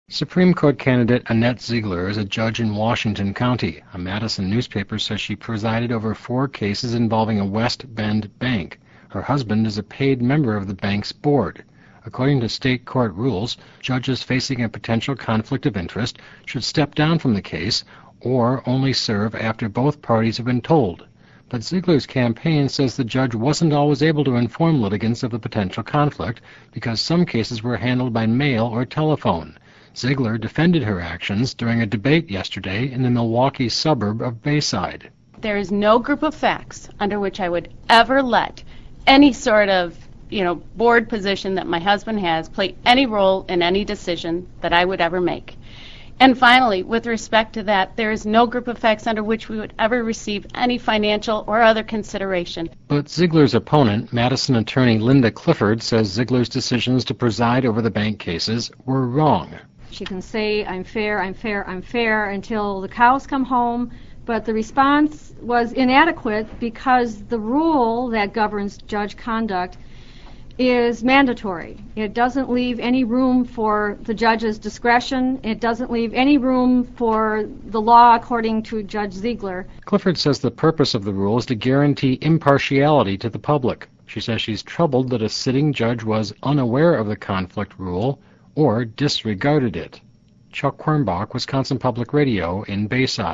Supreme Court candidate Annette Ziegler is a judge in Washington County. A Madison newspaper says she presided over 4 cases involving a West Bend bank. Her husband is a paid member of the bank's board. According to state court rules, judges facing a potential conflict of interest should step down from the case or only serve after both parties have been told. But Ziegler's campaign says the judge wasn't always able to inform litigants of the potential conflict because some cases were handled by mail or telephone. Ziegler defended her actions during a debate yesterday in the Milwaukee suburb of Bayside. There is no group of facts under which I would ever let any sort of, board position that my husband has play any role in any decision that I would ever make. And finally, with respect to that, there is no group of facts under which we would ever receive any financial or other consideration. But Ziegler's opponent, Madison attorney Linda Clifford, says Ziegler's decisions to preside over the bank cases were wrong. She can say, I'm fair, I'm fair, I'm fair, until the cows come home, but the response was inadequate because the rule that governs judge conduct is mandatory. It doesn't leave any room for the judge's discretion. It doesn't leave any room for the law according to Judge Ziegler. Clifford says the purpose of the rule is to guarantee impartiality to the public. She says she's troubled that a sitting judge was unaware of the conflict rule or disregarded it. Chuck Quirmbach, Wisconsin Public Radio in Bayside.